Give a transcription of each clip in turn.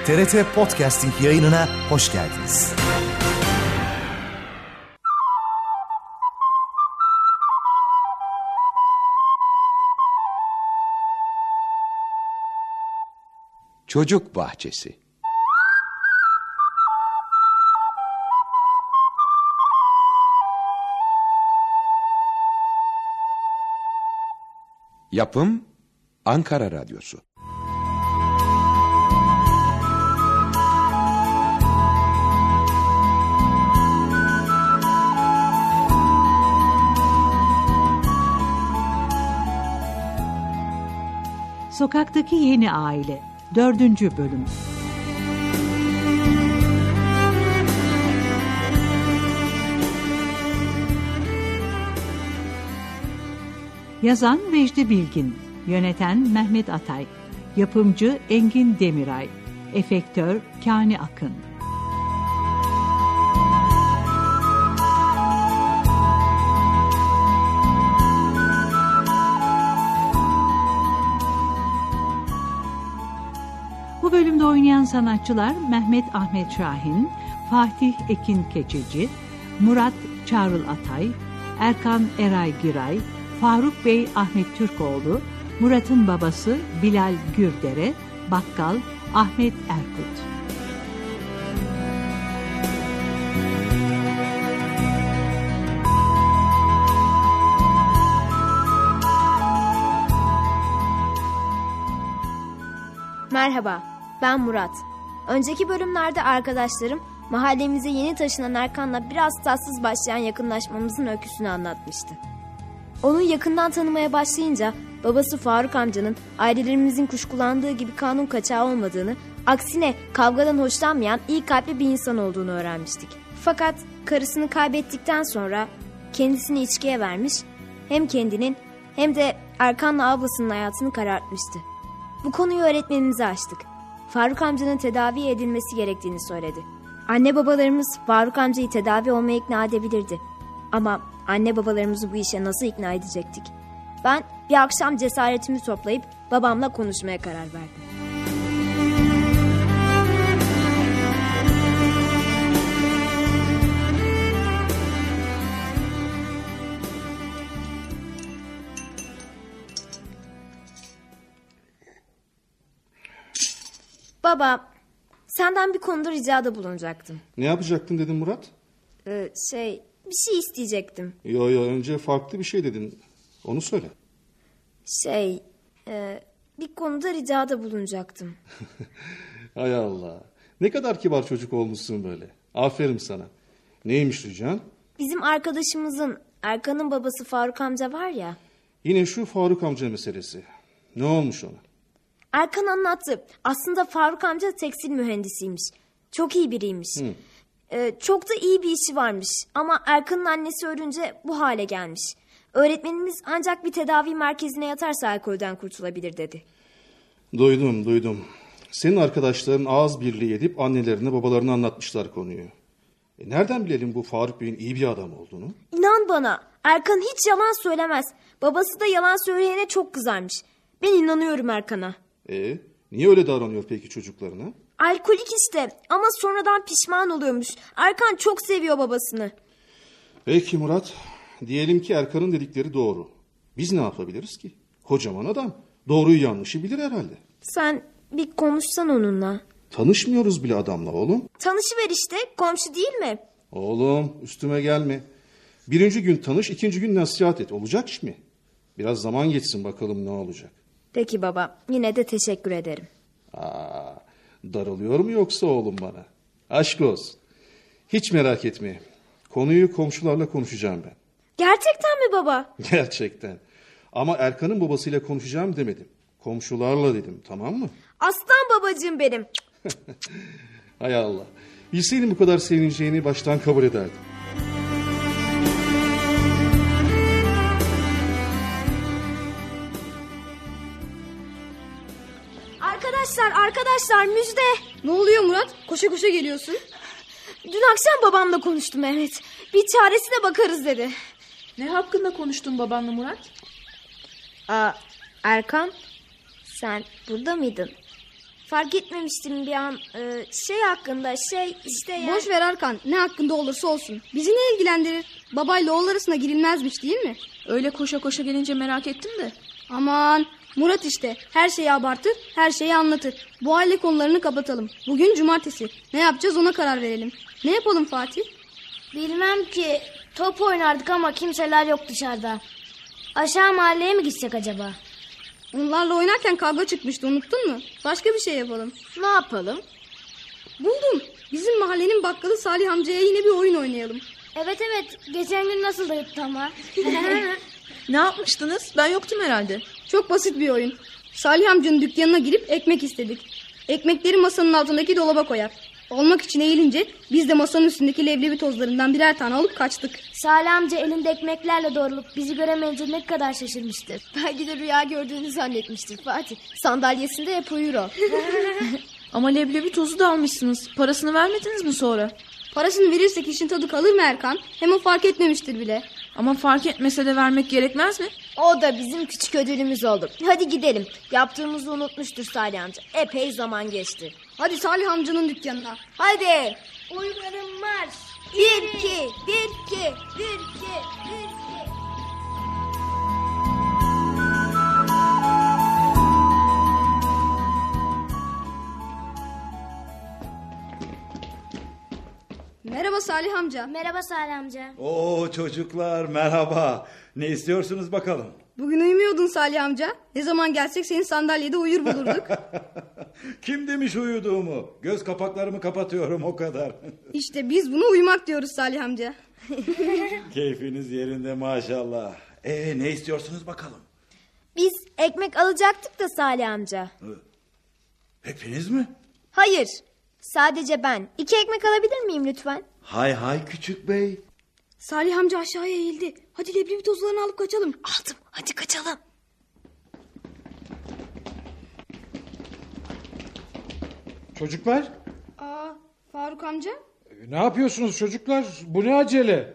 TRT Podcasting yayınına hoş geldiniz. Çocuk Bahçesi. Yapım Ankara Radyosu. Sokaktaki Yeni Aile 4. Bölüm. Yazan Vecdi Bilgin, yöneten Mehmet Atay, yapımcı Engin Demiray, efektör Kani Akın. Bu bölümde oynayan sanatçılar Mehmet Ahmet Şahin, Fatih Ekin Keçeci, Murat Çağrıl Atay, Erkan Eray Giray, Faruk Bey Ahmet Türkoğlu, Murat'ın babası Bilal Gürdere, bakkal Ahmet Erkut. Merhaba, ben Murat. Önceki bölümlerde arkadaşlarım mahallemize yeni taşınan Erkan'la biraz tatsız başlayan yakınlaşmamızın öyküsünü anlatmıştı. Onu yakından tanımaya başlayınca babası Faruk amcanın ailelerimizin kuşkulandığı gibi kanun kaçağı olmadığını, aksine kavgadan hoşlanmayan iyi kalpli bir insan olduğunu öğrenmiştik. Fakat karısını kaybettikten sonra kendisini içkiye vermiş, hem kendinin hem de Erkan'la ablasının hayatını karartmıştı. Bu konuyu öğretmenimize açtık. Faruk amcanın tedavi edilmesi gerektiğini söyledi. Anne babalarımız Faruk amcayı tedavi olmaya ikna edebilirdi. Ama anne babalarımızı bu işe nasıl ikna edecektik? Ben bir akşam cesaretimi toplayıp babamla konuşmaya karar verdim. Baba, senden bir konuda ricada bulunacaktım. Ne yapacaktın dedin Murat? Bir şey isteyecektim. Yo önce farklı bir şey dedin. Onu söyle. Bir konuda ricada bulunacaktım. Hay Allah. Ne kadar kibar çocuk olmuşsun böyle. Aferin sana. Neymiş rican? Bizim arkadaşımızın, Erkan'ın babası Faruk amca var ya. Yine şu Faruk amca meselesi. Ne olmuş ona? Erkan anlattı. Aslında Faruk amca tekstil mühendisiymiş. Çok iyi biriymiş. Çok da iyi bir işi varmış. Ama Erkan'ın annesi ölünce bu hale gelmiş. Öğretmenimiz ancak bir tedavi merkezine yatarsa alkolden kurtulabilir dedi. Duydum. Senin arkadaşların ağız birliği edip annelerine babalarına anlatmışlar konuyu. Nereden bilelim bu Faruk Bey'in iyi bir adam olduğunu? İnan bana, Erkan hiç yalan söylemez. Babası da yalan söyleyene çok kızarmış. Ben inanıyorum Erkan'a. Niye öyle davranıyor peki çocuklarına? Alkolik işte ama sonradan pişman oluyormuş. Erkan çok seviyor babasını. Peki Murat, diyelim ki Erkan'ın dedikleri doğru. Biz ne yapabiliriz ki? Kocaman adam. Doğruyu yanlışı bilir herhalde. Sen bir konuşsan onunla. Tanışmıyoruz bile adamla oğlum. Tanışıver işte, komşu değil mi? Oğlum üstüme gelme. Birinci gün tanış, ikinci gün nasihat et. Olacak iş mi? Biraz zaman geçsin bakalım ne olacak. Peki baba, yine de teşekkür ederim. Darılıyor mu yoksa oğlum bana? Aşk olsun. Hiç merak etme. Konuyu komşularla konuşacağım ben. Gerçekten mi baba? Gerçekten. Ama Erkan'ın babasıyla konuşacağım demedim. Komşularla dedim, tamam mı? Aslan babacığım benim. Hay Allah. Bilseydim bu kadar sevineceğini baştan kabul ederdim. Arkadaşlar müjde. Ne oluyor Murat? Koşa koşa geliyorsun. Dün akşam babamla konuştum Mehmet. Bir çaresine bakarız dedi. Ne hakkında konuştun babanla Murat? Erkan, sen burada mıydın? fark etmemiştim bir an. Şey hakkında işte yani... Boş ver Erkan, ne hakkında olursa olsun. Bizi ne ilgilendirir? Babayla oğul arasına girilmezmiş değil mi? Öyle koşa koşa gelince merak ettim de. Aman Murat işte her şeyi abartır, her şeyi anlatır. Bu aile konularını kapatalım. Bugün cumartesi. Ne yapacağız ona karar verelim. Ne yapalım Fatih? Bilmem ki, top oynardık ama kimseler yok dışarıda. Aşağı mahalleye mi gitsek acaba? Onlarla oynarken kavga çıkmıştı, unuttun mu? Başka bir şey yapalım. Ne yapalım? Buldum. Bizim mahallenin bakkalı Salih amcaya yine bir oyun oynayalım. Evet, geçen gün nasıl da yuttu ama. Ne yapmıştınız? Ben yoktum herhalde. Çok basit bir oyun. Salih amcanın dükkanına girip ekmek istedik. Ekmekleri masanın altındaki dolaba koyar. Olmak için eğilince biz de masanın üstündeki leblebi tozlarından birer tane alıp kaçtık. Salih amca elinde ekmeklerle doğrulup bizi göremeyince ne kadar şaşırmıştır. Belki de rüya gördüğünü zannetmiştir Fatih. Sandalyesinde hep uyur o. Ama leblebi tozu da almışsınız. Parasını vermediniz mi sonra? Parasını verirsek işin tadı kalır mı Erkan? Hem o fark etmemiştir bile. Ama fark etmese de vermek gerekmez mi? O da bizim küçük ödülümüz oldu. Hadi gidelim. Yaptığımızı unutmuştur Salih amca. Epey zaman geçti. Hadi Salih amcanın dükkanına. Hadi. Oyunların marş. 1, 2, 1, 2, 1, 2, 1, 2. Merhaba Salih amca. Merhaba Salih amca. Oo çocuklar merhaba. Ne istiyorsunuz bakalım? Bugün uyumuyordun Salih amca. Ne zaman gelsek senin sandalyede uyur bulurduk. Kim demiş uyuduğumu? Göz kapaklarımı kapatıyorum o kadar. İşte biz buna uyumak diyoruz Salih amca. Keyfiniz yerinde maşallah. Ne istiyorsunuz bakalım? Biz ekmek alacaktık da Salih amca. Hepiniz mi? Hayır. Sadece ben. 2 ekmek alabilir miyim lütfen? Hay hay küçük bey. Salih amca aşağıya eğildi. Hadi leblebi tozlarını alıp kaçalım. Aldım. Hadi kaçalım. Çocuklar, Faruk amca. ne yapıyorsunuz çocuklar? Bu ne acele?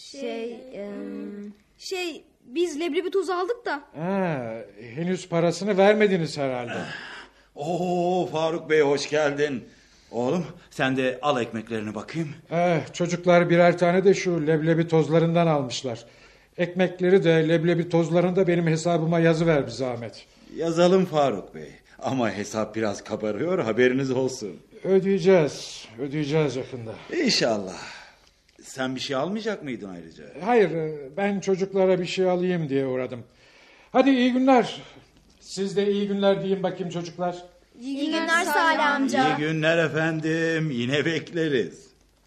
Biz leblebi tozu aldık da. Henüz parasını vermediniz herhalde. Oo Faruk Bey hoş geldin. Oğlum sen de al ekmeklerini bakayım. Çocuklar birer tane de şu leblebi tozlarından almışlar. Ekmekleri de leblebi tozlarını da benim hesabıma yazıver bir zahmet. Yazalım Faruk Bey. Ama hesap biraz kabarıyor, haberiniz olsun. Ödeyeceğiz yakında. İnşallah. Sen bir şey almayacak mıydın ayrıca? Hayır, ben çocuklara bir şey alayım diye uğradım. Hadi iyi günler. Siz de iyi günler deyin bakayım çocuklar. İyi günler Salih amca. İyi günler efendim. Yine bekleriz.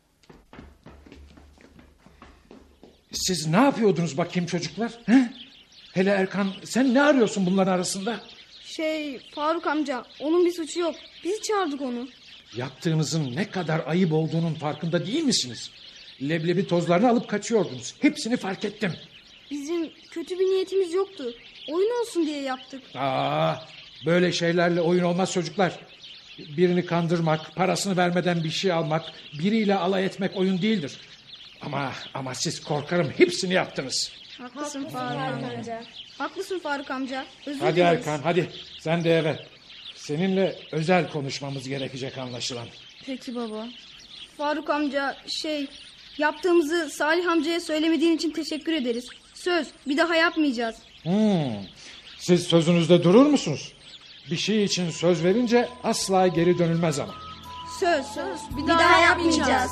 Siz ne yapıyordunuz bakayım çocuklar? He? Hele Erkan, sen ne arıyorsun bunların arasında? Faruk amca, onun bir suçu yok. Biz çağırdık onu. Yaptığınızın ne kadar ayıp olduğunun farkında değil misiniz? Leblebi tozlarını alıp kaçıyordunuz. Hepsini fark ettim. Bizim kötü bir niyetimiz yoktu. Oyun olsun diye yaptık. Böyle şeylerle oyun olmaz çocuklar. Birini kandırmak, parasını vermeden bir şey almak, biriyle alay etmek oyun değildir. Ama siz korkarım hepsini yaptınız. Haklısın Faruk amca. Haklısın Faruk amca. Özür Hadi dileriz. Erkan, hadi sen de eve. Seninle özel konuşmamız gerekecek anlaşılan. Peki baba. Faruk amca yaptığımızı Salih amcaya söylemediğin için teşekkür ederiz. Söz, bir daha yapmayacağız. Siz sözünüzde durur musunuz? Bir şey için söz verince asla geri dönülmez ama. Söz. Bir daha yapmayacağız.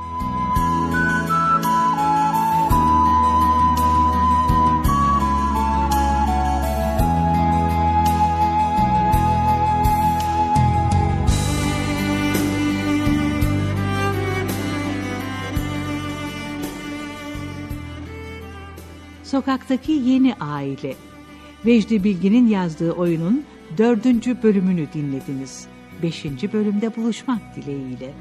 Sokaktaki Yeni Aile. Vecdi Bilgin'in yazdığı oyunun 4. bölümünü dinlediniz. 5. bölümde buluşmak dileğiyle.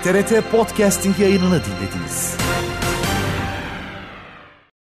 TRT Podcasting yayınını dinlediniz.